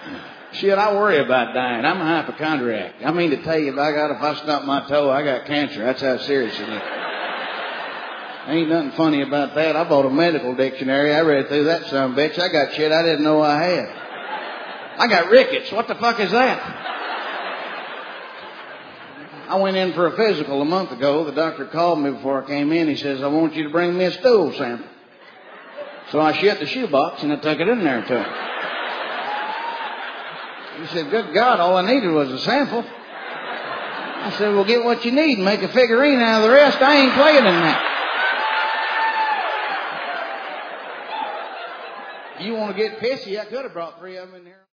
Shit, I worry about dying. I'm a hypochondriac. I mean to tell you, if I stump my toe, I got cancer. That's how serious it is. Ain't nothing funny about that. I bought a medical dictionary. I read through that son of a bitch. I got shit I didn't know I had. I got rickets. What the fuck is that? I went in for a physical a month ago. The doctor called me before I came in. He says, I want you to bring me a stool sample. So I shut the shoebox and I took it in there to him. He said, good God, all I needed was a sample. I said, well, get what you need and make a figurine out of the rest. I ain't playing in that. You want to get pissy? I could have brought 3 of them in here.